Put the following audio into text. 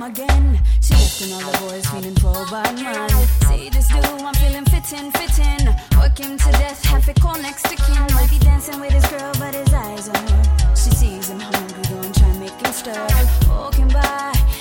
again. She left and all the boys feeling for a bad man. See this dude, I'm feeling fitting. Work him to death, have it call next to kin. Might be dancing with his girl, but his eyes on her. She sees him hungry, don't try and make him stir. Walking by,